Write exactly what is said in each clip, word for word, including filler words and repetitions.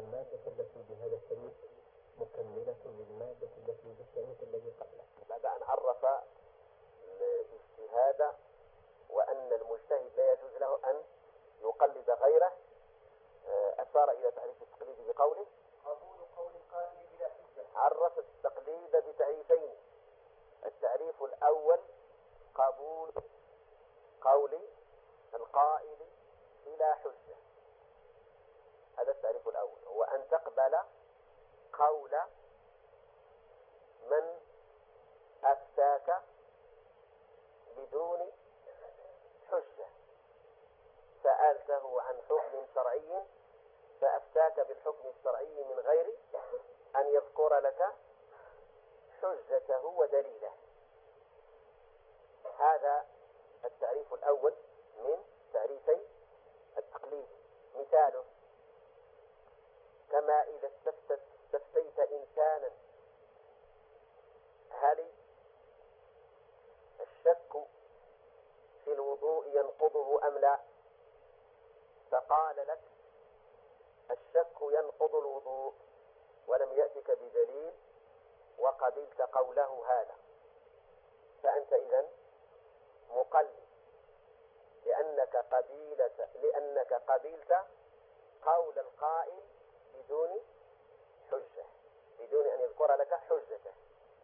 المادة التي بهذا الشريط مكملة للمادة التي بالشريط الذي قبله. بعد أن عرف الاجتهاد وأن المجتهد لا يجوز له أن يقلد غيره، أشار إلى تعريف التقليد بقوله قبول قول القائل بلا حجة. عرف التقليد بتعريفين. التعريف الأول قبول قول القائل بلا حجة، هذا التعريف الأول، هو أن تقبل قول من أفتاك بدون حجة. سألته عن حكم شرعي فأفتاك بالحكم الشرعي من غير أن يذكر لك حجته ودليله. هذا التعريف الأول من تعريفي التقليد. مثاله كما إذا استفتت استفتيت إنسانا هل الشك في الوضوء ينقضه أم لا، فقال لك الشك ينقض الوضوء ولم يأتك بدليل وقبلت قوله هذا، فأنت إذن مقلد، لأنك قبيلة لأنك قبلت قول القائل بدون حجة، بدون أن يذكر لك حجته.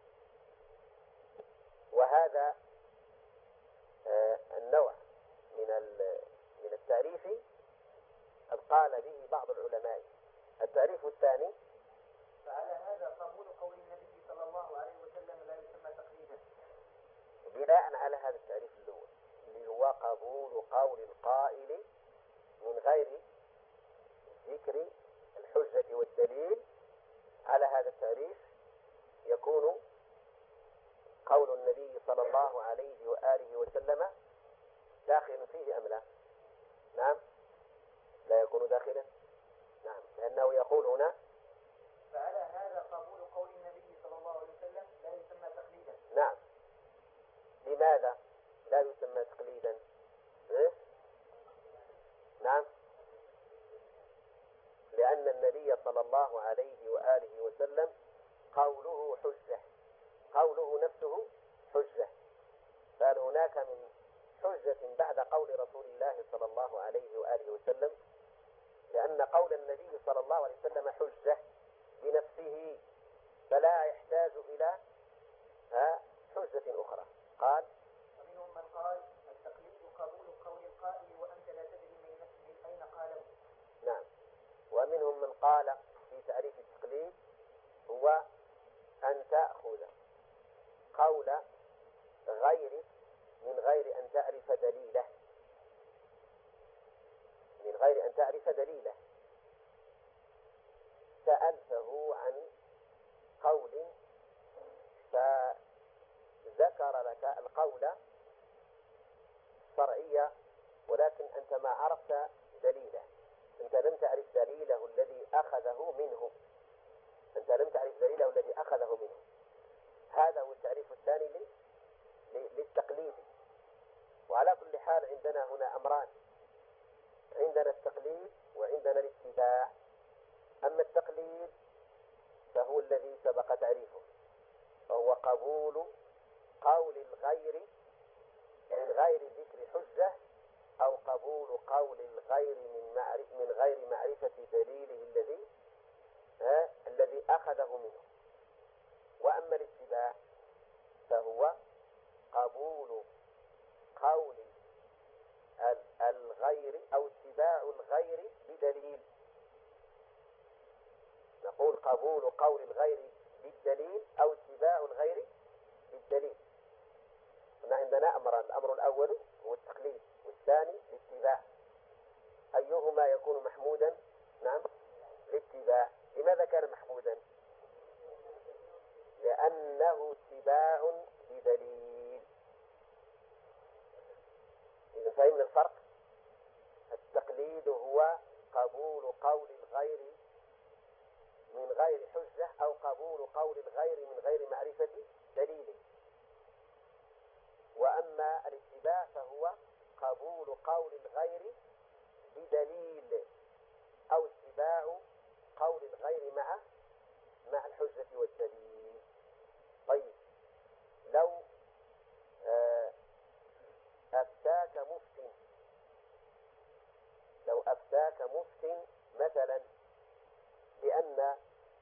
وهذا آه النوع من من التعريف قال به بعض العلماء. التعريف الثاني فعلى هذا قبول قول النبي صلى الله عليه وسلم لا يسمى تقليدا. بناء على هذا التعريف الأول اللي هو قبول قول القائل من غير ذكر الحجة والدليل، على هذا التعريف يكون قول النبي صلى الله عليه وآله وسلم داخل فيه أم لا؟ نعم، لا يكون داخلا. نعم، لأنه يقول هنا فعلى هذا قبول قول النبي صلى الله عليه وسلم لا يسمى تقليدا. نعم. لماذا لا يسمى تقليدا؟ إيه؟ نعم، لأن النبي صلى الله عليه وآله وسلم قوله حجة، قوله نفسه حجة، فهل هناك من حجة بعد قول رسول الله صلى الله عليه وآله وسلم؟ لأن قول النبي صلى الله عليه وسلم حجة بنفسه، فلا يحتاج إلى حجة أخرى. قال ومنهم من قال التقليد قبول قول القائل وأنت لا تدري من أين قاله. نعم، ومنهم من قال في تعريف التقليد هو أن تأخذ قول غيرك من غير أن تعرف دليله، من غير أن تعرف دليله. سألته عن قول فذكر لك القول الشرعي ولكن أنت ما عرفت دليله، أنت لم تعرف دليله الذي أخذه منه، أنت لم تعرف دليله الذي أخذه منه. هذا هو التعريف الثاني للتقليد. وعلى كل حال عندنا هنا أمران، عندنا التقليد وعندنا الاتباع. أما التقليد فهو الذي سبق تعريفه، فهو قبول قول الغير من غير ذكر حجة أو قبول قول الغير من, معرف من غير معرفة دليله الذي ها الذي أخذه منه. وأما الاتباع فهو قبول قول الغير أو اتباع الغير بدليل. نقول قبول قول الغير بالدليل أو اتباع الغير بالدليل. هنا عندنا أمران، الأمر الأول هو التقليد والثاني الاتباع. أيهما يكون محمودا؟ نعم، الاتباع. لماذا كان محمودا؟ لأنه اتباع بدليل. إذا فهمنا الفرق، التقليد هو قبول قول الغير من غير حجة أو قبول قول الغير من غير معرفة دليل. وأما الاتباع فهو قبول قول الغير بدليل أو اتباع قول أفتاك مفت مثلا بأن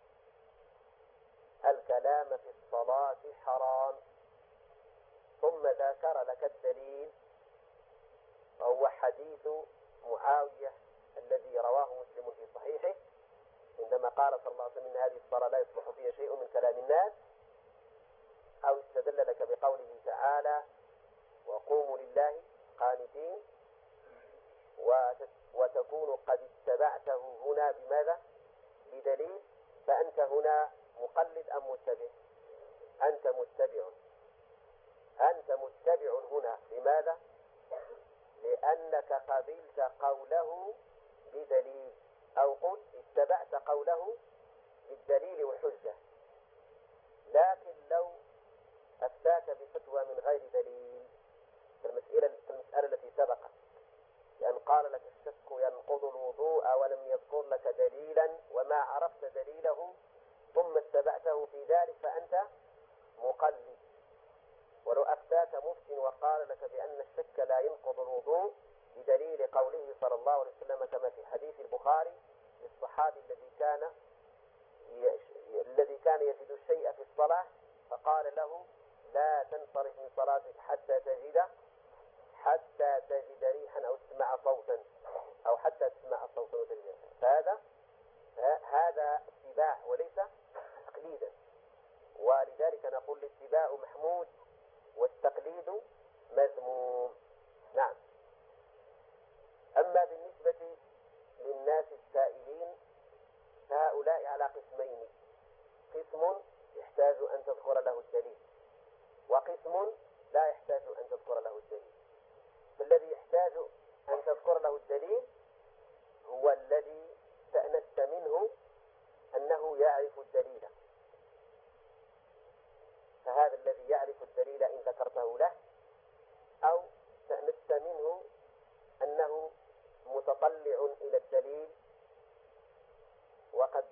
الكلام في الصلاة حرام، ثم ذكر لك الدليل وهو حديث معاوية الذي رواه مسلم في صحيحه عندما قال صلى الله عليه وسلم إن هذه الصلاة لا يصلح فيها شيء من كلام الناس، أو استدل لك بقوله تعالى وقوموا لله قانتين، وتكون قد اتبعته هنا بماذا؟ بدليل، فأنت هنا مقلد أم متبع؟ أنت متبع. أنت متبع هنا لماذا؟ لأنك قبلت قوله بدليل، أو قل اتبعت قوله بالدليل والحجة. لكن لو أفتاك بفتوى من غير دليل المسألة, المسألة التي سبقت، لأن قال لك الشك ينقض الوضوء ولم يذكر لك دليلا وما عرفت دليله ثم اتبعته في ذلك فأنت مقلد. ولو أفتاك مفتي وقال لك بأن الشك لا ينقض الوضوء بدليل قوله صلى الله عليه وسلم كما في حديث البخاري للصحابي الذي كان الذي كان يجد الشيء في الصلاة فقال له لا تنصرف من صلاتك حتى تجد حتى تجد ريحا أو تسمع صوتا أو حتى تسمع صوتا وتجد. فهذا هذا اتباع وليس تقليدا، ولذلك نقول الاتباع محمود والتقليد مذموم. نعم. أما بالنسبة للناس السائلين فهؤلاء على قسمين: قسم يحتاج أن تذكر له الدليل، وقسم لا يحتاج أن تذكر له الدليل. فالذي يحتاج أن تذكر له الدليل هو الذي استأنست منه أنه يعرف الدليل، فهذا الذي يعرف الدليل إن ذكرته له، أو استأنست منه أنه متطلع إلى الدليل وقد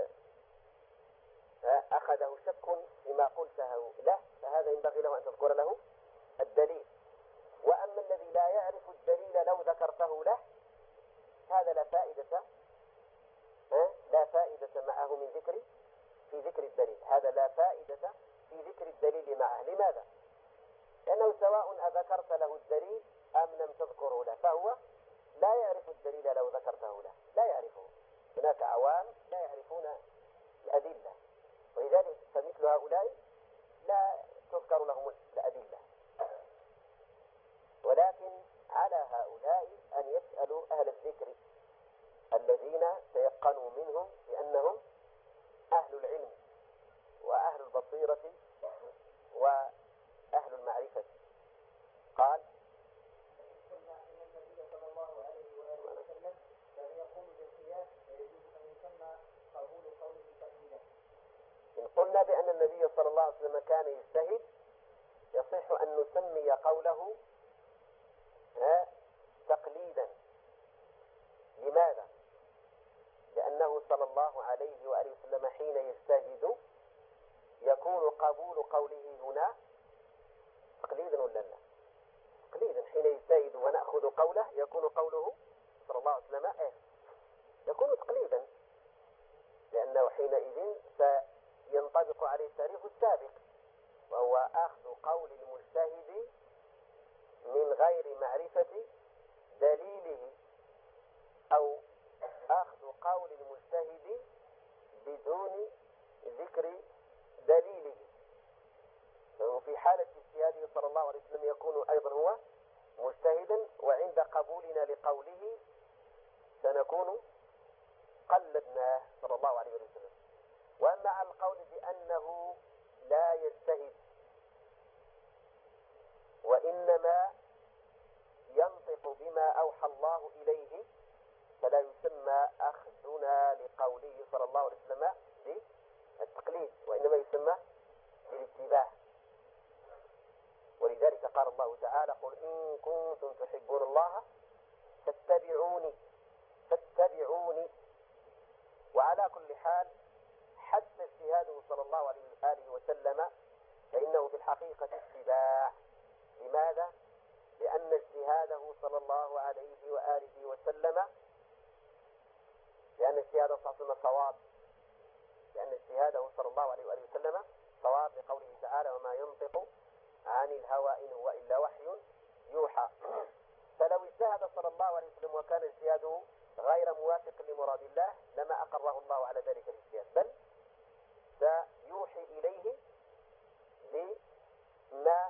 أخذه شك فيما قلته له، فهذا ينبغي له أن تذكر له الدليل. وأما الذي لا يعرف الدليل لو ذكرته له هذا لا فائدة لا فائدة معه من ذكر في ذكر الدليل، هذا لا فائدة في ذكر الدليل معه. لماذا؟ لأنه سواء أذكرت له الدليل أم لم تذكره له فهو لا يعرف الدليل لو ذكرته له، لا يعرفه. هناك عوام لا يعرفون الأدلة، ولذلك فمثل هؤلاء لا تذكر لهم الأدلة. ولكن على هؤلاء أن يسألوا أهل الذكر الذين تيقنوا منهم بأنهم أهل العلم وأهل البصيرة وأهل المعرفة. قال قلنا إن النبي صلى الله عليه وآله وسلم كان يقول بالقياس ويجوز أن يسمى قبول قوله تقليدا. إن قلنا بأن النبي صلى الله عليه وسلم كان يجتهد يصح أن نسمي قوله تقليدا. لماذا؟ لأنه صلى الله عليه وآله وسلم حين يجتهد يكون قبول قوله هنا تقليدا ولا لا؟ تقليدا. حين يجتهد ونأخذ قوله يكون قوله صلى الله عليه وسلم إيه؟ يكون تقليدا، لأنه حينئذ سينطبق عليه التعريف السابق وهو أخذ قول المجتهد من غير معرفة دليله، أو أخذ قول المجتهد بدون ذكر دليله. وفي حالة اجتهاده صلى الله عليه وسلم يكون أيضا هو مجتهدا، وعند قبولنا لقوله سنكون قلدناه صلى الله عليه وسلم. وأما عن القول بأنه لا يجتهد وإنما ينطق بما أوحى الله إليه فلا يسمى أخذنا لقوله صلى الله عليه وسلم بالتقليد، وإنما يسمى بالاتباع. ولذلك قال الله تعالى قل إن كنتم تحبون الله فاتبعوني فاتبعوني. وعلى كل حال حتى اجتهاده صلى الله عليه وآله وسلم فإنه في الحقيقة اتباع. لماذا؟ لأن اجتهاده صلى الله عليه وآله وسلم اجتهاده صلى الله عليه وسلم صواب، لأن اجتهاده صلى الله عليه وآله وسلم صواب لقوله تعالى وما ينطق عن الهوى إن هو إلا وحي يوحى. فلو اجتهد صلى الله عليه وسلم وكان اجتهاده غير موافق لمراد الله لما أقره الله على ذلك الاجتهاد، بل سيوحي إليه بما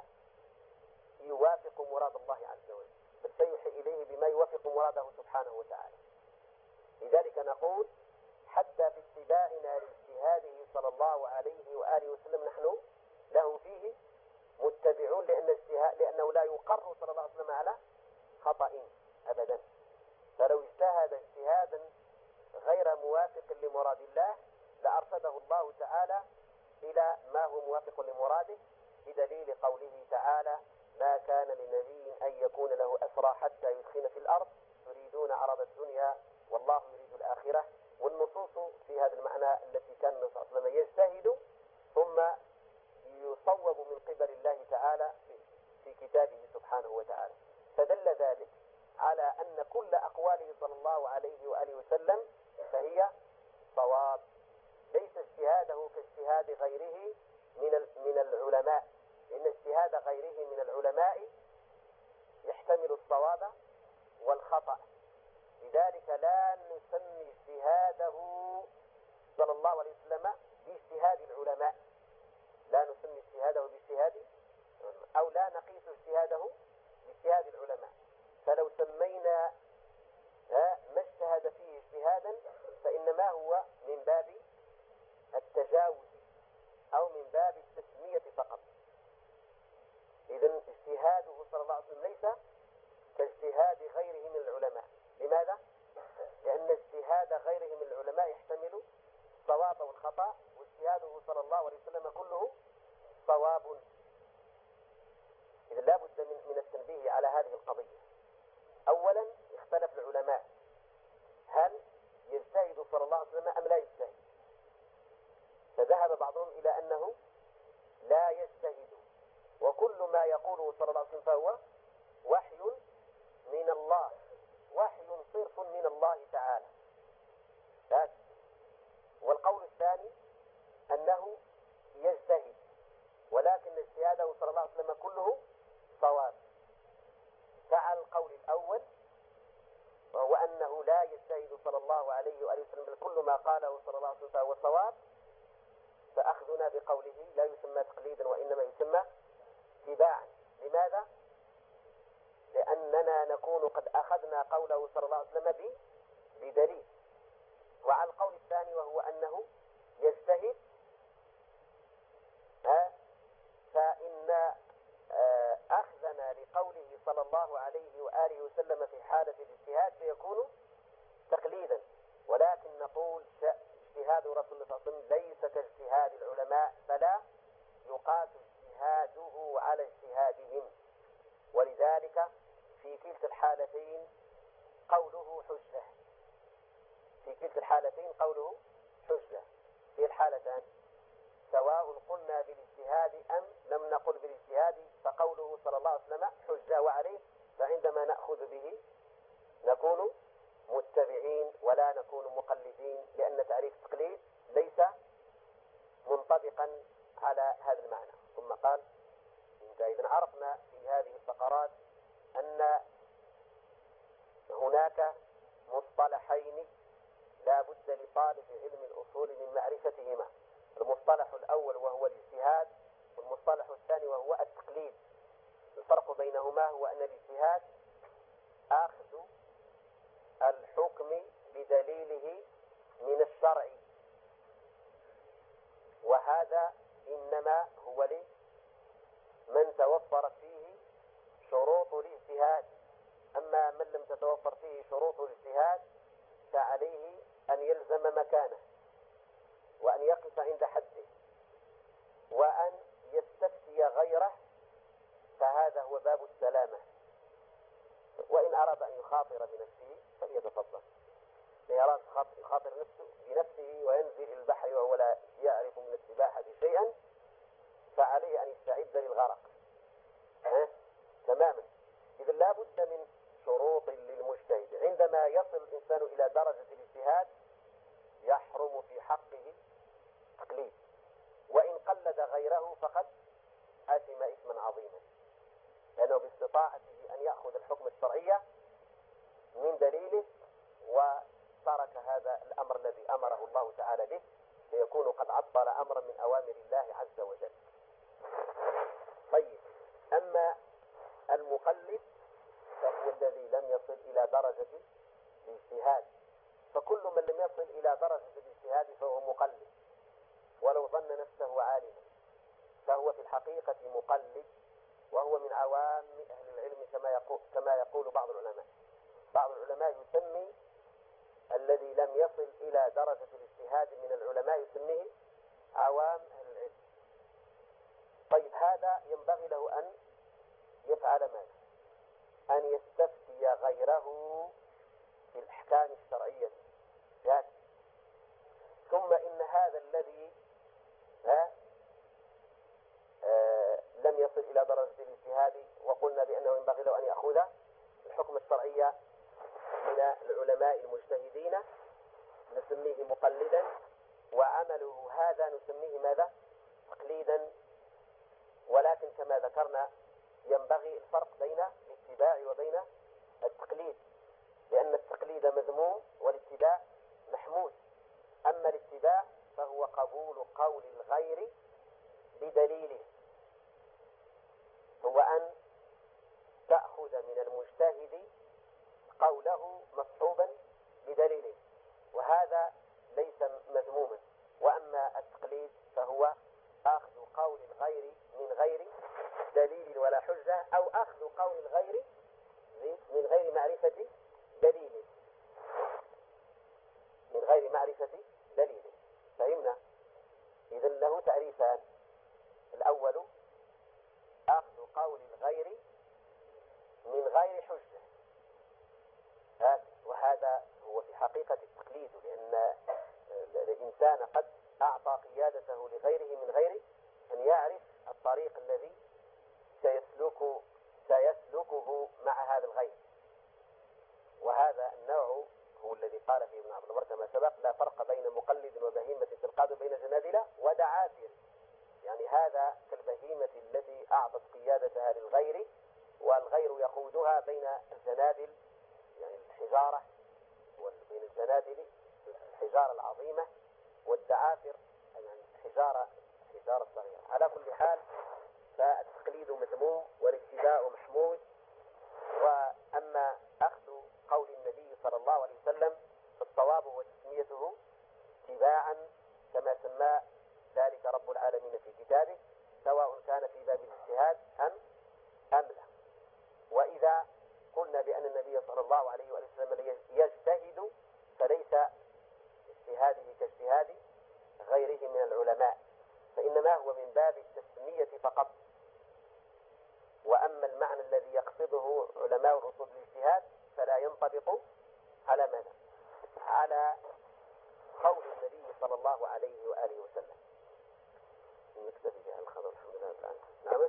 يوافق مراد الله عز وجل، بل سيوحي إليه بما يوافق مراده سبحانه وتعالى. لذلك نقول حتى باتباعنا لاجتهاده صلى الله عليه وآله وسلم نحن له فيه متبعون، لأن اجتهاد لأنه لا يقر صلى الله عليه وسلم على خطأ أبدا. فلو اجتهد اجتهادا غير موافق لمراد الله لأرشده الله تعالى إلى ما هو موافق لمراده، بدليل قوله تعالى ما كان لنبي أن يكون له أسرى حتى يدخن في الأرض يريدون عرض الدنيا والله يريد الآخرة. والنصوص في هذا المعنى التي كان النبي صلى الله عليه وسلم يجتهد ثم يصوب من قبل الله تعالى في كتابه سبحانه وتعالى. فدل ذلك على أن كل أقواله صلى الله عليه وآله وسلم فهي صواب، ليس اجتهاده كاجتهاد غيره من من العلماء، لأن اجتهاد غيره من العلماء يحتمل الصواب والخطأ. لذلك لا نسمي اجتهاده صلى الله عليه وسلم باجتهاد العلماء، لا نسمي اجتهاده باجتهاد أو لا نقيس اجتهاده باجتهاد العلماء. فلو سمينا ما اجتهد فيه اجتهادا فإنما هو من باب التجاوز أو من باب التسمية فقط. إذن اجتهاده صلى الله عليه وسلم ليس كاجتهاد غيره من العلماء. لماذا؟ لأن اجتهاد غيره من العلماء يحتمل الصواب والخطأ، واجتهاده صلى الله عليه وسلم كله صواب. إذا لا بد من, من التنبيه على هذه القضية. أولا اختلف العلماء هل يجتهد صلى الله عليه وسلم أم لا يجتهد، فذهب بعضهم إلى أنه لا يجتهد، وكل ما يقوله صلى الله عليه وسلم فهو وحي من الله، وحي صرف من الله تعالى. والقول الثاني أنه يجتهد ولكن اجتهاده صلى الله عليه وسلم كله صواب. فعلى القول الأول وهو أنه لا يجتهد صلى الله عليه وآله وسلم بل كل ما قاله صلى الله عليه وسلم فهو صواب، فأخذنا بقوله لا يسمى تقليدا وإنما يسمى اتباعا. لماذا؟ لأننا نكون قد أخذنا قوله صلى الله عليه وسلم بدليل. وعلى القول الثاني وهو أنه يجتهد فإن أخذنا لقوله صلى الله عليه وآله وسلم في حالة الاجتهاد سيكون تقليدا، ولكن نقول اجتهاد رسول الله صلى الله عليه وسلم ليس كاجتهاد العلماء، فلا يقاس اجتهاده على اجتهادهم. ولذلك في كلتا الحالتين قوله حجة، في كلتا الحالتين قوله حجة. في الحالتان سواء قلنا بالاجتهاد أم لم نقل بالاجتهاد فقوله صلى الله عليه وسلم حجة وعليه، فعندما نأخذ به نكون متبعين ولا نكون مقلدين، لأن تعريف التقليد ليس منطبقا على هذا المعنى. ثم قال إذا عرفنا في هذه الفقرات أن هناك مصطلحين لا بد لطالب علم الأصول من معرفتهما، المصطلح الأول وهو الاجتهاد، والمصطلح الثاني وهو التقليد. الفرق بينهما هو أن الاجتهاد أخذ الحكم بدليله من الشرع، وهذا إنما هو لمن توفرت فيه شروط الاجتهاد. أما من لم تتوفر فيه شروط الاجتهاد فعليه أن يلزم مكانه وأن يقف عند حده وأن يستفتي غيره، فهذا هو باب السلامة. وإن أراد أن يخاطر بنفسه فليتفضل، إن أراد يخاطر نفسه بنفسه وينزل إلى البحر وهو لا يعرف من السباحة شيئا فعليه أن يستعد للغرق أه؟ تماما. إذا لا بد من شروط للمجتهد. عندما يصل الإنسان إلى درجة الاجتهاد يحرم في حقه تقليد، وإن قلد غيره فقد آثم إثما عظيما، لأنه باستطاعته أن يأخذ الحكم الشرعي من دليله وترك هذا الأمر الذي أمره الله تعالى به، فيكون قد عطل أمرا من أوامر الله عز وجل. طيب، أما المقلد فهو الذي لم يصل إلى درجة الاجتهاد، فكل من لم يصل إلى درجة الاجتهاد فهو مقلد ولو ظن نفسه عالما، فهو في الحقيقة مقلد، وهو من عوام أهل العلم كما يقول, كما يقول بعض العلماء. بعض العلماء يسمي الذي لم يصل إلى درجة الاجتهاد من العلماء يسميه عوام أهل العلم. طيب، هذا ينبغي له أن يفعل ماذا؟ أن يستفتي غيره في الأحكام الشرعية ذات. ثم إن هذا الذي ها آه لم يصل إلى درجة الاجتهاد وقلنا بأنه ينبغي له أن يأخذ الحكم الشرعي من العلماء المجتهدين نسميه مقلدا، وعمله هذا نسميه ماذا؟ تقليدا. ولكن كما ذكرنا ينبغي الفرق بين الاتباع وبين التقليد، لأن التقليد مذموم والاتباع محمود. أما الاتباع فهو قبول قول الغير بدليله، هو أن تأخذ من المجتهد قوله مصحوبا بدليله، وهذا ليس مذموما. وأما التقليد فهو أخذ قول الغير من غير دليل ولا حجة، أو أخذ قول الغير من غير معرفة دليله من غير معرفة دليله فهمنا؟ إذن له تعريفان: الأول أخذ قول الغير من غير حجة، وهذا هو في حقيقة التقليد، لأن الإنسان قد أعطى قيادته لغيره من غير أن يعرف الطريق الذي سيسلك سيسلكه مع هذا الغير. وهذا النوع هو الذي قال فيه ابن عبد البر كما سبق: لا فرق بين مقلد وبهيمة تنقاد بين جنادل ودعافر. يعني هذا كالبهيمة التي أعطت قيادتها للغير والغير يقودها بين الجنادل، يعني الحجارة، بين الجنادل الحجارة العظيمة والدعافر يعني الحجارة الحجارة الصغيرة. على كل حال فالتقليد مذموم والاتباع محمود. وأما أخذ قول النبي صلى الله عليه وسلم فالصواب هو تسميته اتباعا كما سماه ذلك رب العالمين في كتابه، سواء كان في باب الاجتهاد أم أم لا. وإذا قلنا بأن النبي صلى الله عليه وسلم يجتهد فليس اجتهاده كاجتهاد غيره من العلماء، فإنما هو من باب التسمية فقط. وأما المعنى الذي يقصده علماء الأصول الاجتهاد فلا ينطبق على ماذا؟ على قول النبي صلى الله عليه وآله وسلم. نكتفي بهذا الخبر الحمد لله الآن. نعم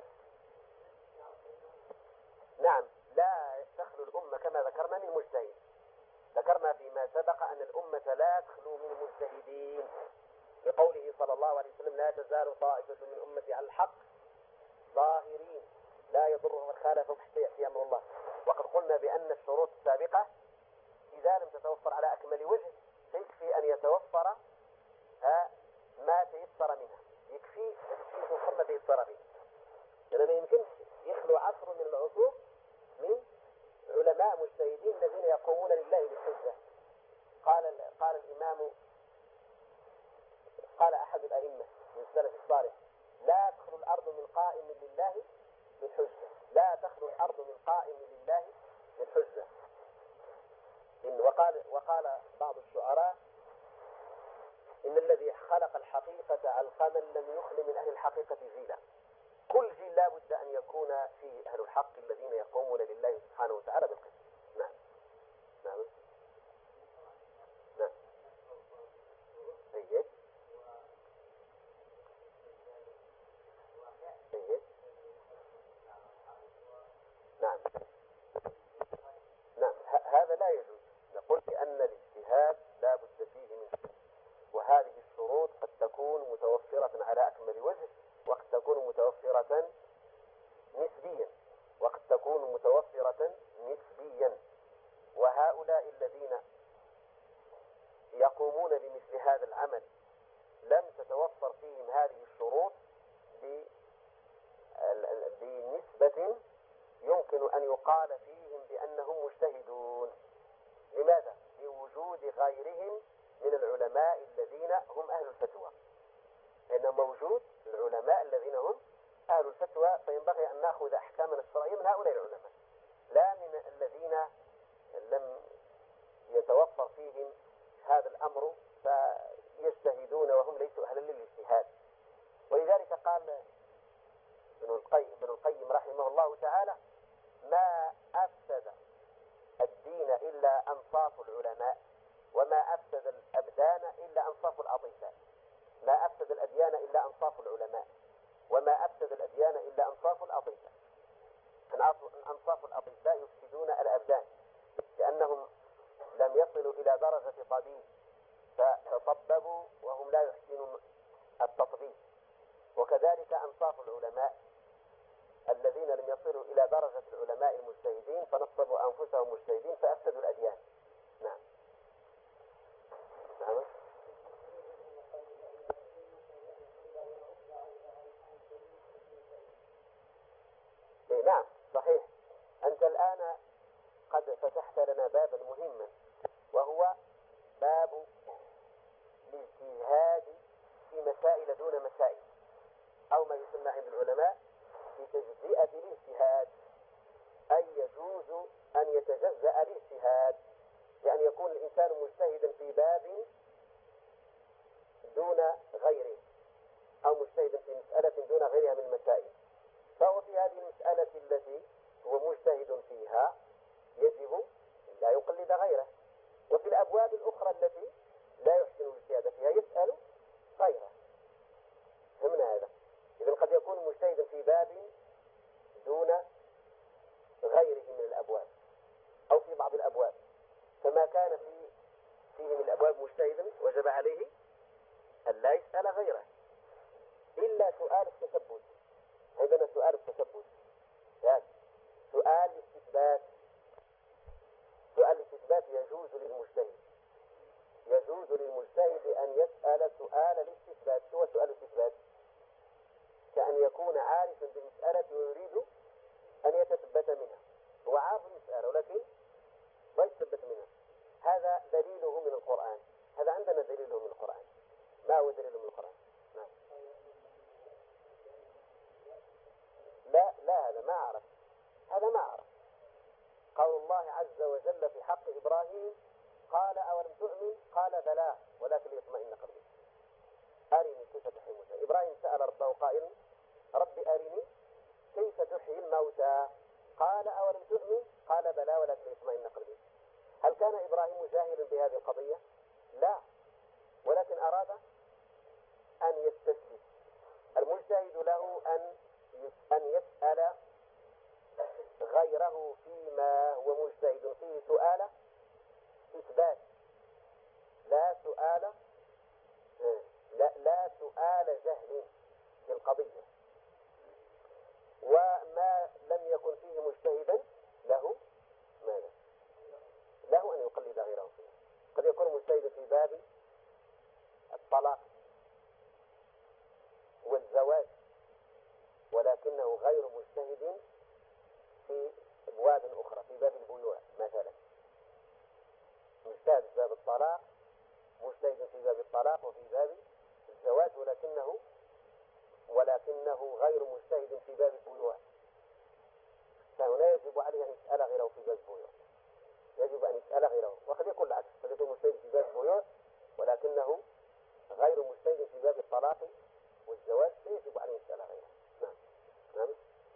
نعم لا تخلو الأمة كما ذكرنا من مجتهد. ذكرنا فيما سبق أن الأمة لا تخلو من مجتهدين، لقوله صلى الله عليه وسلم: لا تزال طائفة من أمتي على الحق ظاهرين لا يضرهم من خالفهم حتى يأتي أمر الله. وقد قلنا بأن الشروط السابقة إذا لم تتوفر على أكمل وجه فيكفي أن يتوفر ما تيسر منها، يكفي يتوفر ما تيسر به. لأنه ما يمكنش يخلو عصر من العصور من علماء مجتهدين الذين يقومون لله بالحجة. قال قال الإمام قال أحد الأئمة من السلف الصالح: لا تخلو الأرض من قائم لله بالحجة، لا تخلو الأرض من قائم لله بالحجة. إن وقال وقال بعض الشعراء: إن الذي خلق الحقيقة علقما لم يخل من أهل الحقيقة جيلا. كل جيل لا بد أن يكون فيه أهل الحق الذين يقومون لله سبحانه وتعالى بالقسط. نعم نعم نعم أيه أيه نعم نعم هذا لا يجوز. نقول بأن الاجتهاد لا بد فيه من وهذه الشروط قد تكون متوفرة على أكمل وجه، وقد تكون متوفرة نسبيا، وقد تكون متوفرة نسبيا. وهؤلاء الذين يقومون بمثل هذا العمل لم تتوفر فيهم هذه الشروط بنسبة يمكن أن يقال فيهم بأنهم مجتهدون. لماذا؟ لوجود غيرهم من العلماء الذين هم أهل الفتوى. لأن موجود العلماء الذين هم أهل الفتوى، فينبغي أن نأخذ أحكامنا الشرعية من هؤلاء العلماء، لا من الذين لم يتوفر فيهم هذا الأمر فيجتهدون وهم ليسوا أهلا للاجتهاد. ولذلك قال ابن القيم, ابن القيم رحمه الله تعالى: ما أفسد الدين إلا أنصاف العلماء، وما أفسد الأبدان إلا أنصاف الأطباء. ما أفسد الأديان إلا أنصاف العلماء، وما أفسد الأديان إلا أنصاف الأطباء. أنصاف الأطباء يفسدون الأبدان لأنهم لم يصلوا إلى درجة طبيب فتصببوا وهم لا يحسنون التطبيب. وكذلك أنصاف العلماء الذين لم يصلوا إلى درجة العلماء المجتهدين فنصبوا أنفسهم مجتهدين فأفسدوا الأديان. نعم. نعم. إيه نعم صحيح. أنت الآن قد فتحت لنا بابا مهما، وهو باب الاجتهاد في مسائل دون مسائل، أو ما يسمى عند العلماء بتجزئة الاجتهاد، أي يجوز أن يتجزأ الاجتهاد، يعني يكون الإنسان مجتهدا في باب دون غيره، أو مجتهدا في مسألة دون غيرها من المسائل، فهو في هذه المسألة التي هو مجتهد فيها يجب لا يقلد غيره، وفي الأبواب الأخرى التي لا يحسن الاجتهاد فيها يسأل غيره. فهمنا هذا؟ إذن قد يكون مجتهدا في باب دون غيره من الأبواب، أو في بعض الأبواب، فما كان في فيه من الأبواب مجتهدا وجب عليه أن لا يسأل غيره إلا سؤال التثبت. عندنا سؤال التثبت، يعني سؤال الاستثبات. سؤال الاستثبات يجوز للمجتهد يجوز للمجتهد أن يسأل سؤال الاستثبات. هو سؤال الاستثبات كأن يكون عارفا بالمسألة ويريد أن يتثبت منها. هو عارف المسألة ولكن ما يتثبت منها. هذا دليله من القرآن. هذا عندنا دليله من القرآن. ما هو دليله من القرآن؟ نعم. لا لا هذا ما أعرف هذا ما أعرف قول الله عز وجل في حق إبراهيم: قال أولم تؤمن؟ قال بلى ولكن ليطمئن قلبي. أرني كيف تحيي الموتى. إبراهيم سأل ربه قائلا: رب أرني كيف تحيي الموتى؟ قال أولم تؤمن؟ قال بلى ولكن ليطمئن قلبي. هل كان إبراهيم جاهلا بهذه القضية؟ لا، ولكن أراد أن يستثبت. المجتهد له أن أن يسأل غيره فيما هو مجتهد فيه سؤال إثبات، لا سؤال لا, لا سؤال جهل في القضية. وما لم يكن فيه مجتهدا له ماذا؟ له أن يقلد غيره فيه. قد يكون مجتهدا في باب الطلاق والزواج ولكنه غير مجتهد في أبواب أخرى، في باب البيوع مثلا. مجتهد في باب الطلاق، مجتهد في باب الطلاق وفي باب الزواج، ولكنه ولكنه غير مجتهد في باب البيوع، فهنا يجب عليه أن يسأل غيره في باب البيوع. يجب أن يسأل غيره. وقد يكون العكس، قد يكون مجتهد في باب البيوع ولكنه غير مجتهد في باب الطلاق والزواج، فيجب أن يسأل غيره. نعم. نعم.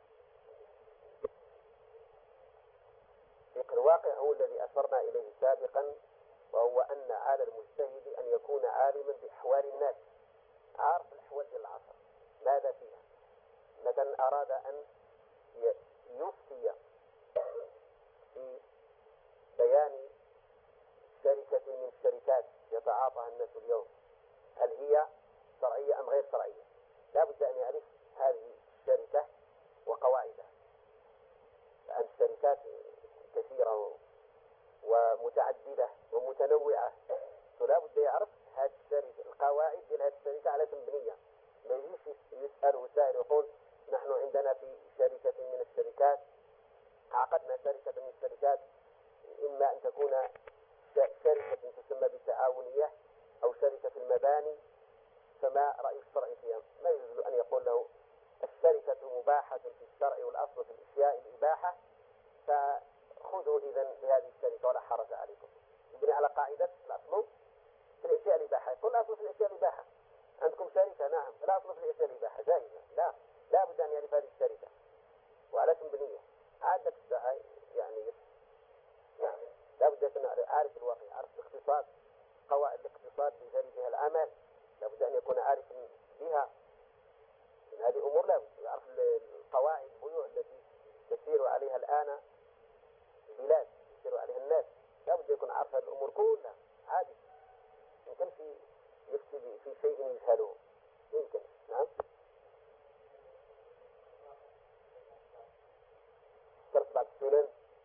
فقه الواقع هو الذي أشرنا إليه سابقا، وهو أن على المجتهد أن يكون عالما بأحوال الناس، عارف الأحوال العصر ماذا فيها. مثلا أراد أن يفتي في بيان شركة من الشركات يتعاطاها الناس اليوم، هل هي شرعية أم غير شرعية. لا بد أن يعرف هذه الشركة وقواعدها، لأن الشركات كثيرة ومتعددة ومتنوعة، فلا بد يعرف هذه الشركة القواعد ديال هذه الشركة على مبنية. ما يجيش يسأل وسائل يقول نحن عندنا في شركة من الشركات عقدنا شركة من الشركات، إما أن تكون شركة تسمى بالتعاونية أو شركة المباني، فما رأي الشرع فيها؟ ما يجوز أن يقول له الشركة مباحة في الشرع والأصل في الأشياء الإباحة، فخذوا إذن بهذه الشركة ولا حرج عليكم. يبني على قاعدة الأصل في الأشياء الإباحة، يقول الأصل في الأشياء الإباحة، عندكم شركة نعم الأصل في الأشياء الإباحة جائزة، لا لا بد أن يعرف هذه الشركة وعلى مبنية عادة يعني نعم لا بد أن عارف الواقع، عارف الاقتصاد، قواعد الاقتصاد بجانبها العمل لا بد أن يكون عارفا بها. من هذه الأمور لا بد يعرف القواعد البيوع التي تسير عليها الآن البلاد يسير عليها الناس، لا بد يكون عارف هذه الأمور كلها عادي. يمكن في يفتي في شيء يجهله يمكن نعم. شرط بعض السنن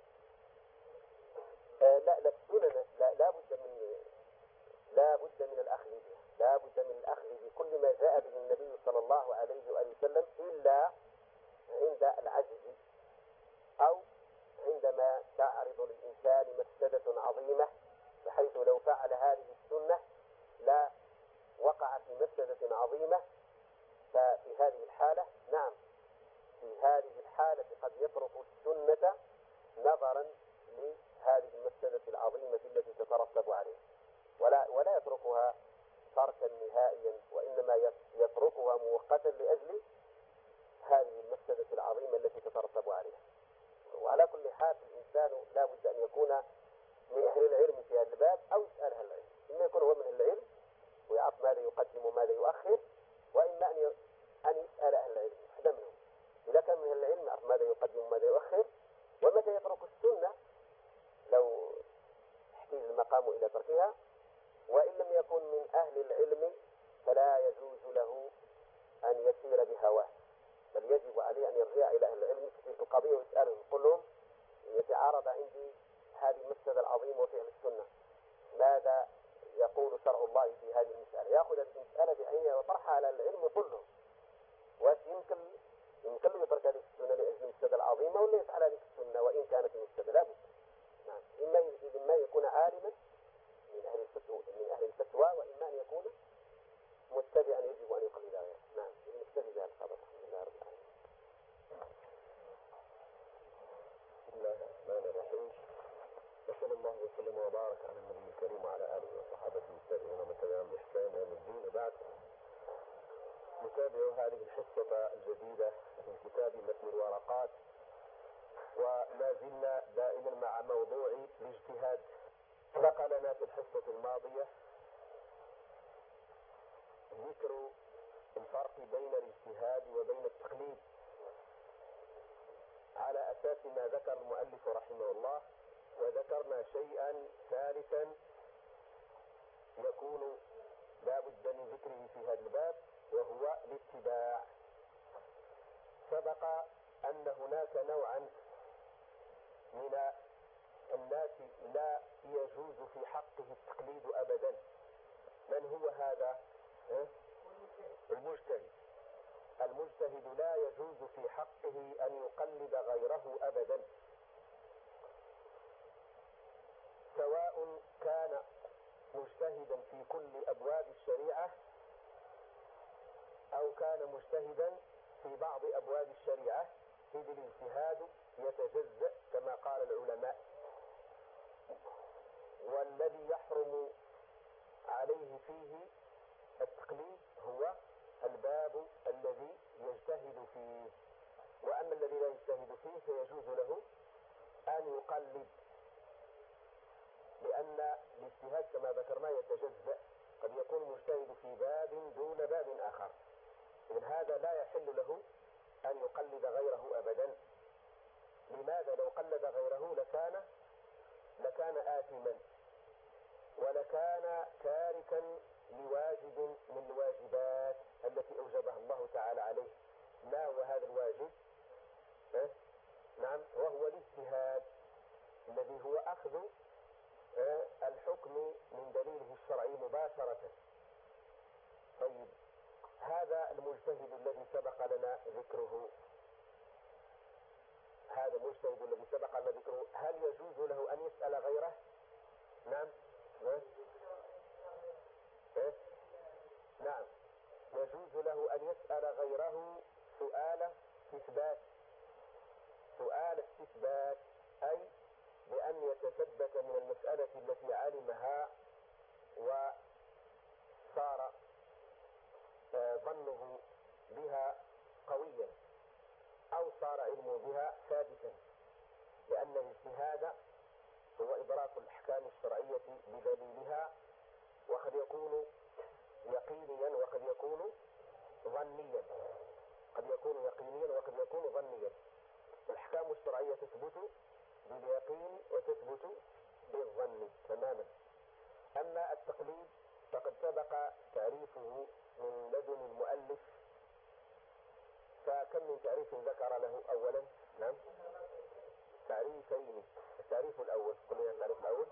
آه لا لا السنن لا لا بد من لا بد من الأخذ بها، لا بد من الأخذ بكل ما جاء به النبي صلى الله عليه وآله وسلم، إلا عند العجز أو عندما تعرض للإنسان مفسدة عظيمة بحيث لو فعل هذه السنة لا وقع في مفسدة عظيمة، ففي هذه الحالة نعم في هذه الحالة قد يترك السنة نظرا لهذه المفسدة العظيمة التي تترتب عليها، ولا ولا يتركها تركا نهائيا، وإنما يتركها مؤقتا لأجل هذه المفسدة العظيمة التي تترتب عليها. وعلى كل حال الإنسان لا بد أن يكون من أهل العلم في هذا الباب أو يسأل أهل العلم، إما يكون هو من أهل العلم ويعرف ماذا يقدم وماذا يؤخر، وإما أن أن يسأل أهل العلم واحدة منهم. إذا كان من أهل العلم يعرف ماذا يقدم وماذا يؤخر ومتى يترك السنة لو احتاج المقام إلى تركها، وإن لم يكن من أهل العلم فلا يجوز له أن يسير بهواه، بل يجب عليه أن يرجع إلى أهل العلم في القضية ويسألهم يقول لهم يتعارض عندي هذه المفسدة العظيمة وفعل السنة، ماذا يقول شرع الله في هذه المسألة؟ يأخذ المسألة بعينها وطرحها على العلم ويقول لهم واش يمكن يمكن له يترك هذه السنة لأجل المفسدة العظيمة ولا يفعل هذه السنة وإن كانت المفسدة لا بد. نعم إما إما يكون عالما من أهل الفتوى من أهل الفتوى وإما أن يكون متبعا يجب أن يقلد غيره. نعم نكتفي بهذا القدر. الحمد لله رب العالمين. بسم الله الرحمن الرحيم، وصلى الله وسلم وبارك على النبي الكريم وعلى آله وصحابته التابعين ومن تبعهم بإحسان إلى يوم الدين. وبعد نتابع هذه الحصة الجديدة من كتاب متن الورقات، وما زلنا دائما مع موضوع الاجتهاد. سبق لنا في الحصة الماضية ذكر الفرق بين الاجتهاد وبين التقليد على أساس ما ذكر المؤلف رحمه الله، وذكرنا شيئا ثالثا يكون لا بد من ذكره في هذا الباب وهو الاتباع. سبق أن هناك نوعا من الناس لا يجوز في حقه التقليد أبدا. من هو هذا؟ المجتهد. المجتهد لا يجوز في حقه أن يقلد غيره أبدا، سواء كان مجتهدا في كل أبواب الشريعة أو كان مجتهدا في بعض أبواب الشريعة، إذ الاجتهاد يتجزأ كما قال العلماء، والذي يحرم عليه فيه التقليد هو الباب الذي يجتهد فيه، وأما الذي لا يجتهد فيه فيجوز له أن يقلد، لأن الاجتهاد كما ذكرنا يتجزأ، قد يكون مجتهد في باب دون باب آخر، من هذا لا يحل له أن يقلد غيره أبدا. لماذا؟ لو قلد غيره لكان لكان آثما ولكان تاركا لواجب من الواجبات التي أوجبها الله تعالى عليه. ما هو هذا الواجب؟ أه؟ نعم، وهو الاجتهاد الذي هو أخذ أه؟ الحكم من دليله الشرعي مباشرة. طيب، هذا المجتهد الذي سبق لنا ذكره هذا المجتهد الذي سبق لنا ذكره هل يجوز له أن يسأل غيره؟ نعم. أه؟ أه؟ نعم، يجوز له أن يسأل غيره سؤال استثبات سؤال استثبات أي بأن يتثبت من المسألة التي علمها وصار ظنه بها قويا أو صار علمه بها ثابتا، لأن الاجتهاد هو إدراك الأحكام الشرعية بدليلها، وقد يكون يقينيا وقد يكون ظنيا قد يكون يقينيا وقد يكون ظنيا. الأحكام الشرعية تثبت باليقين وتثبت بالظن تماما. أما التقليد فقد سبق تعريفه من لدن المؤلف، فكم من تعريف ذكر له أولا؟ نعم، تعريفين. التعريف الأول، قلنا التعريف الأول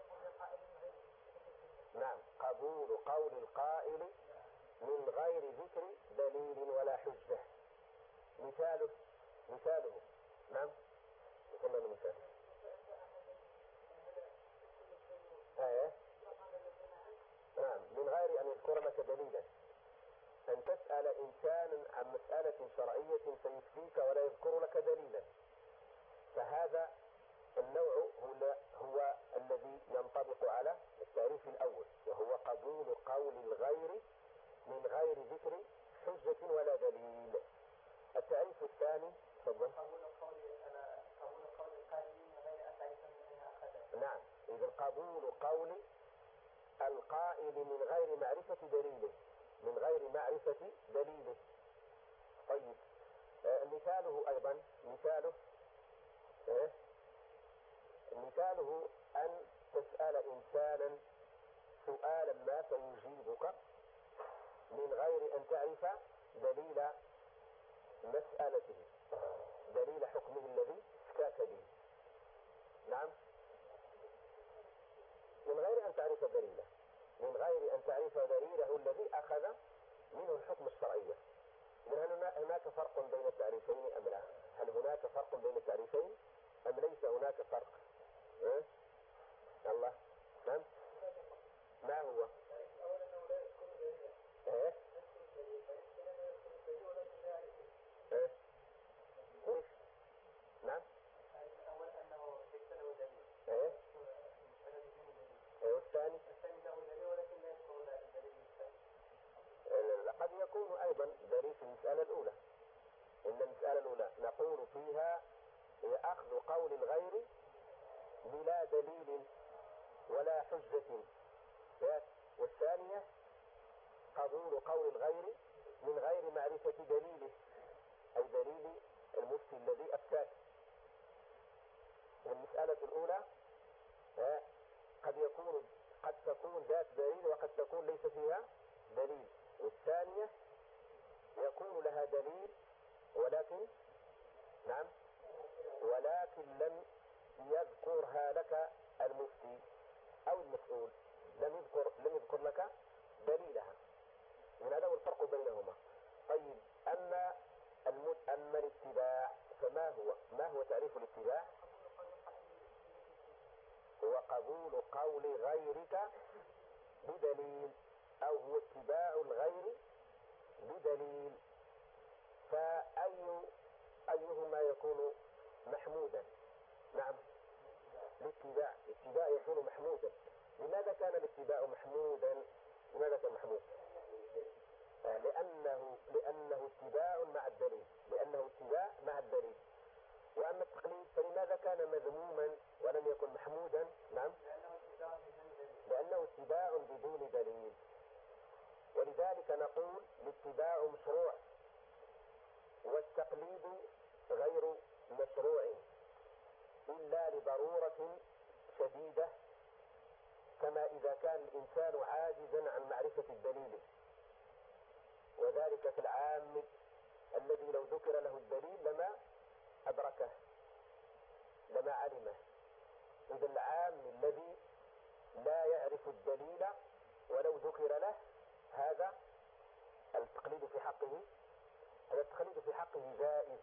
نعم قبول قول القائل من غير ذكر دليل ولا حجة. مثاله مثاله نعم قلنا المثال آية نعم من غير أن يذكر لك دليلا، أن تسأل إنسانا عن مسألة شرعية فيفتيك ولا يذكر لك دليلا، فهذا النوع هو, هو الذي ينطبق على التعريف الأول، وهو قبول قول الغير من غير ذكر حجة ولا دليل. التعريف الثاني تفضل. قبول قول قبول قول القائل من غير أن تعرف من أين أخذه. نعم، إذا قبول قول القائل من غير معرفة دليله من غير معرفة دليله. طيب، آه مثاله أيضا مثاله آه مثاله أن تسأل إنسانا سؤالا ما فيجيبك من غير أن تعرف دليل مسألته، دليل حكمه الذي افتاك به. نعم، من غير أن تعرف دليله من غير أن تعرف دليله الذي أخذ منه الحكم الشرعي. هل هناك فرق بين التعريفين أم لا؟ هل هناك فرق بين التعريفين أم ليس هناك فرق؟ أه؟ الله. نعم، ما هو؟ ايه ايه كيف؟ نعم، الأول أنه ليس له دليل. ايه ايه والثاني الثاني له دليل ولكن لا يذكر له الدليل الثاني. قد يكون أيضا دليل في المسألة الأولى. إن المسألة الأولى نقول فيها أخذ قول الغير بلا دليل ولا حجة، والثانية قبول قول الغير من غير معرفة دليله، أي دليل المفتي الذي أفتاك. والمسألة الأولى قد يكون قد تكون ذات دليل وقد تكون ليس فيها دليل، والثانية يكون لها دليل ولكن نعم ولكن لم يذكرها لك المفتي أو المسؤول، لم يذكر لم يذكر لك دليلها. من هذا هو الفرق بينهما. طيب، أما المد أما الاتباع فما هو؟ ما هو تعريف الاتباع؟ هو قبول قول غيرك بدليل، أو هو اتباع الغير بدليل. فأي أيهما يكون محمودا؟ نعم، الاتباع الاتباع يكون محمودا. لماذا كان الاتباع محمودا؟ لماذا كان محمود؟ لأنه لأنه اتباع مع الدليل لأنه اتباع مع الدليل. وأما التقليد فلماذا كان مذموما ولم يكن محمودا؟ نعم، لأنه اتباع بدون دليل. ولذلك نقول الاتباع مشروع والتقليد غير مشروع إلا لضرورة شديدة كما إذا كان الإنسان عاجزا عن معرفة الدليل، وذلك في العام الذي لو ذكر له الدليل لما أدركه لما علمه. إذا العام الذي لا يعرف الدليل ولو ذكر له هذا التقليد في حقه هذا التقليد في حقه جائز.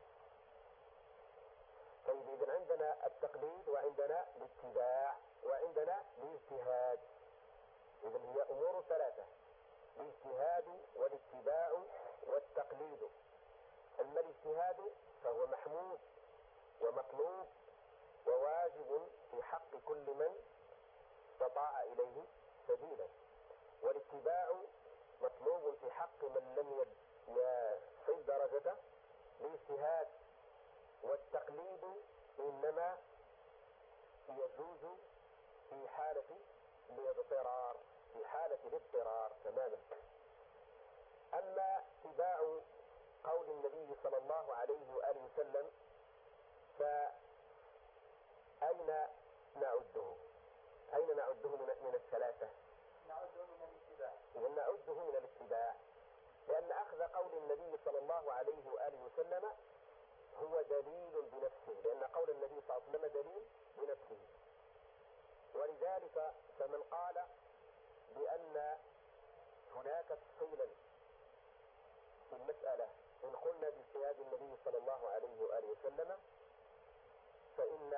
طيب إذن عندنا التقليد وعندنا الاتباع وعندنا الاجتهاد. إذن هي أمور ثلاثة: الاجتهاد والاتباع والتقليد. أما الاجتهاد فهو محمود ومطلوب وواجب في حق كل من استطاع إليه سبيلا، والاتباع مطلوب في حق من لم يصل درجته الاجتهاد، والتقليد إنما يجوز في حالة الاضطرار في حالة الاضطرار تماما. أما اتباع قول النبي صلى الله عليه وآله وسلم فأين نعده أين نعده من الثلاثة؟ نعده من الاتباع. إذن نعده من الاتباع، لأن أخذ قول النبي صلى الله عليه وآله وسلم هو دليل بنفسه، لأن قول النبي صلى الله عليه وسلم دليل بنفسه. ولذلك فمن قال بأن هناك تفصيلا في المسألة إن قلنا باجتهاد النبي صلى الله عليه وآله وسلم فإن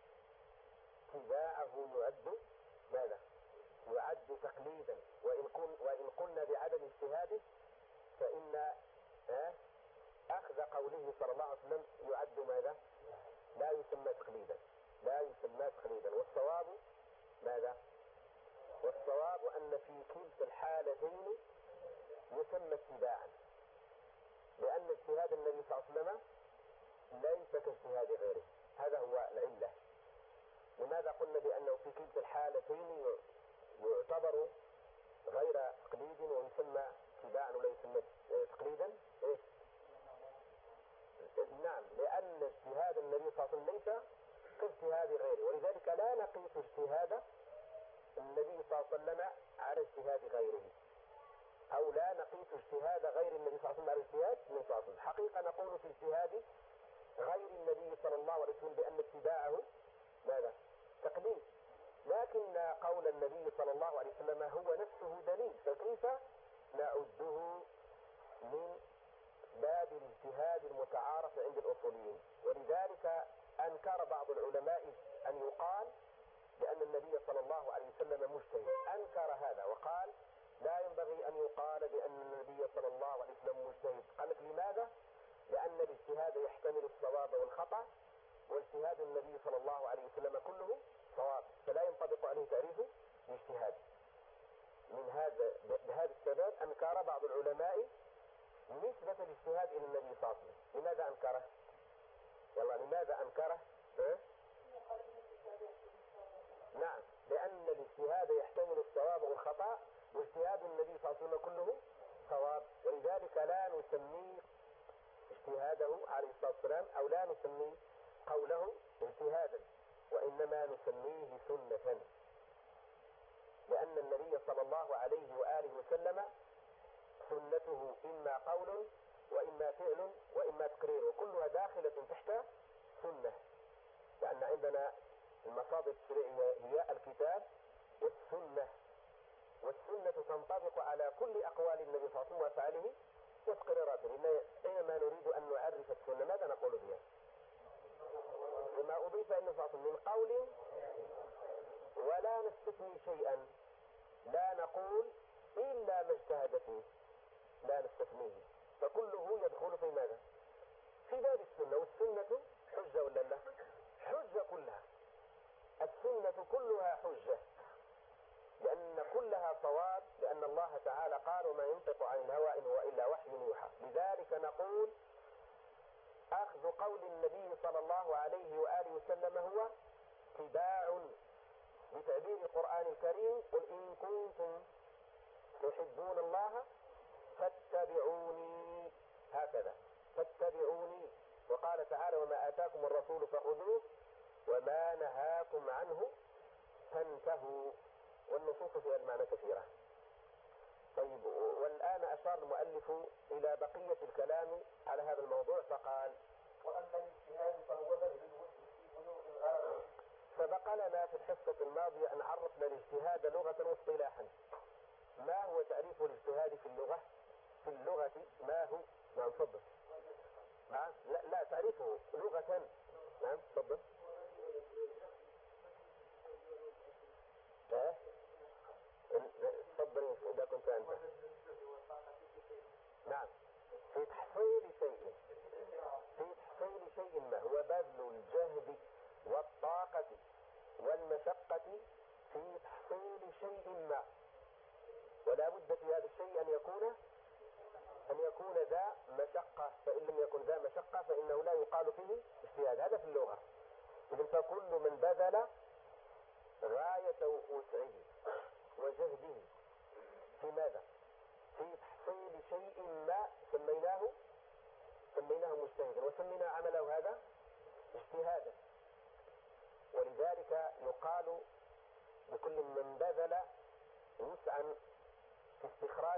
اتباعه يعد ماذا؟ يعد تقليدا، وإن, قل وإن قلنا بعدم اجتهاده فإن أخذ قوله صلى الله عليه وسلم يعد ماذا؟ لا يسمى تقليدا لا يسمى تقليدا والصواب ماذا؟ والصواب أن في كلتا الحالتين يسمى اتباعا، لأن اجتهاد النبي صلى الله عليه وسلم ليس كاجتهاد غيره. هذا هو العلة. لماذا قلنا بأنه في كلتا الحالتين يعتبر غير تقليد ويسمى اتباعا ولا يسمى تقليدا؟ إيه؟ نعم، لأن اجتهاد النبي صلى الله عليه وسلم ليس كاجتهاد غيره، ولذلك لا نقيس اجتهاد النبي صلى الله عليه وسلم على اجتهاد غيره، أو لا نقيس اجتهاد غير النبي صلى الله عليه وسلم على اجتهاد النبي صلى الله عليه وسلم. حقيقة نقول في اجتهاد غير النبي صلى الله عليه وسلم بأن اتباعه ماذا؟ تقليد، لكن قول النبي صلى الله عليه وسلم هو نفسه دليل، فكيف نعده من باب الاجتهاد المتعارف عند الأصوليين؟ ولذلك أنكر بعض العلماء أن يقال بأن النبي صلى الله عليه وسلم مجتهد، أنكر هذا وقال لا ينبغي أن يقال بأن النبي صلى الله عليه وسلم مجتهد. قال لك لماذا؟ لأن الاجتهاد يحتمل الصواب والخطأ، واجتهاد النبي صلى الله عليه وسلم كله صواب، فلا ينطبق عليه تعريف الاجتهاد. من هذا بهذا السبب أنكر بعض العلماء نسبة الاجتهاد إلى النبي صلى الله عليه وسلم. لماذا أنكره؟ يلا لماذا أنكره؟ ها؟ نعم، لأن الاجتهاد يحتمل الصواب والخطأ، واجتهاد النبي صلى الله عليه وسلم كله صواب، ولذلك لا نسميه اجتهاده عليه الصلاة والسلام أو لا نسميه قوله اجتهادا، وإنما نسميه سنة، لأن النبي صلى الله عليه وآله وسلم سنته إما قول وإما فعل وإما تقرير، وكلها داخلة تحت سنة، لأن عندنا المصادر الشرعية هي الكتاب والسنة، والسنة تنطبق على كل أقوال النبي صلى الله عليه وسلم وأفعاله وتقريراته. إنما نريد أن نعرف السنة ماذا نقول بها؟ لما أضيف إلى النبي صلى الله عليه وسلم من قول، ولا نستثني شيئا، لا نقول إلا ما اجتهد فيه، لا نستثنيه، فكله يدخل في ماذا؟ في باب السنة. والسنة حجة ولا لا؟ حجة كلها، السنة كلها حجة، لأن كلها صواب، لأن الله تعالى قال وما ينطق عن الهوى إن هو إلا وحي يوحى. لذلك نقول أخذ قول النبي صلى الله عليه وآله وسلم هو اتباع، بتعبير القرآن الكريم قل إن كنتم تحبون الله فاتبعوني، هكذا فاتبعوني. وقال تعالى وما آتاكم الرسول فخذوه وما نهاكم عنه فانتهوا. والنصوص فيها المعنى كثيرة. طيب، والآن أشار المؤلف إلى بقية الكلام على هذا الموضوع فقال: وأما الاجتهاد فهو بذل الوسع في بلوغ الغرض. سبق لنا في الحصة الماضية أن عرفنا الاجتهاد لغة واصطلاحا. ما هو تعريف الاجتهاد في اللغة؟ في اللغة ما هو؟ نعم تفضل. نعم لا, لا تعريفه لغة. نعم تفضل. لا تفضل إذا كنت أنت. نعم، في تحصيل شيء في تحصيل شيء ما هو بذل الجهد والطاقة والمشقة في تحصيل شيء ما، ولا بد في هذا الشيء أن يكون أن يكون ذا مشقة، فإن لم يكن ذا مشقة فإنه لا يقال فيه اجتهاد. هذا في اللغة. إذن فكل من بذل غاية وسعه وجهده في ماذا؟ في تحصيل شيء ما سميناه سميناه مجتهدا، وسمينا عمله هذا اجتهادا. ولذلك يقال لكل من بذل وسعا في استخراج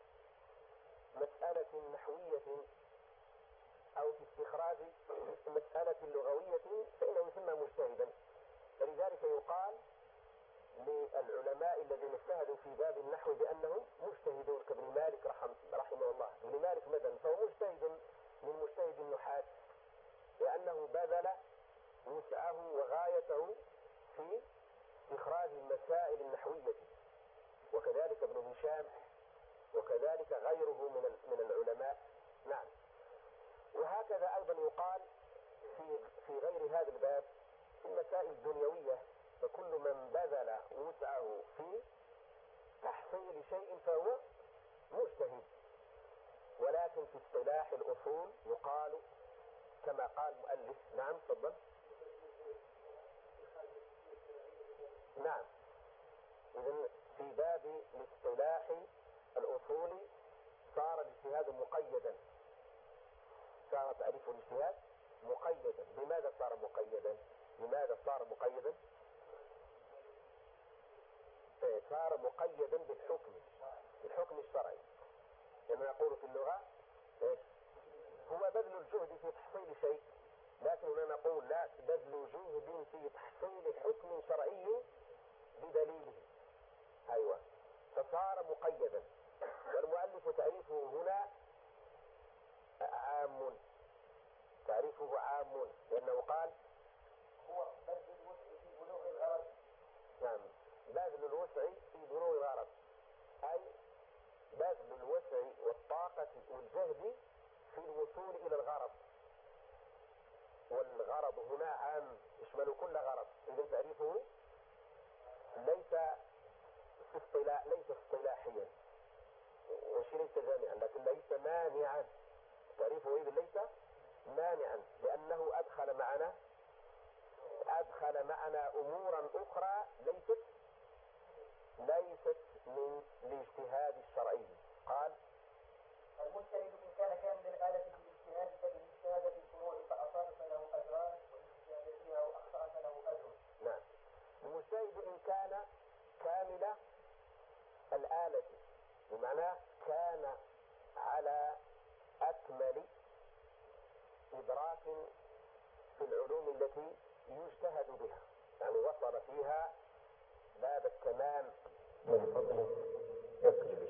مسألة نحوية أو في استخراج مسألة لغوية فإنه يسمى مجتهدا. فلذلك يقال للعلماء الذين اجتهدوا في باب النحو بأنهم مجتهدون، كابن مالك رحمه, رحمه الله. ابن مالك مثلا فهو مجتهد من مجتهد النحاة، لأنه بذل وسعه وغايته في استخراج المسائل النحوية. وكذلك ابن هشام، وكذلك غيره من من العلماء. نعم. وهكذا أيضا يقال في في غير هذا الباب في المسائل الدنيوية، فكل من بذل وسعه في تحصيل شيء فهو مجتهد. ولكن في اصطلاح الأصول يقال كما قال المؤلف. نعم تفضل. نعم، إذن في باب الاصطلاح الأصولي صار الاجتهاد مقيدا، صار تعريف الاجتهاد مقيدا. لماذا صار مقيدا؟ لماذا صار مقيدا؟ صار مقيدا بالحكم بالحكم الشرعي. لما نقول في اللغة هو بذل الجهد في تحصيل شيء، لكن هنا نقول لا، بذل جهد في تحصيل حكم شرعي بدليله. أيوة، فصار مقيدا. والمؤلف تعريفه هنا عام، تعريفه عام لأنه قال هو بذل الوسع في بلوغ الغرض. نعم، بذل الوسع في بلوغ الغرض، أي بذل الوسع والطاقة والجهد في الوصول إلى الغرض. والغرض هنا عام يشمل كل غرض. إذن تعريفه ليس اصطلاح ليس اصطلاحيا، وشي ليس جامعا، لكن ليس مانعا. تعريفه إذن ليس مانعا، لأنه أدخل معنا أدخل معنا أمورا أخرى ليست ليست من الاجتهاد الشرعي. قال: المجتهد إن كان كامل الآلة في الاجتهاد فإن اجتهد في الفروع فأصاب فله أجران، وإن اجتهد فيها وأخطأ فله أجر. نعم، المجتهد إن كان كامل الآلة بمعنى كان على أكمل إدراك في العلوم التي يجتهد بها، يعني وصل فيها باب التمام من فضل يكفي.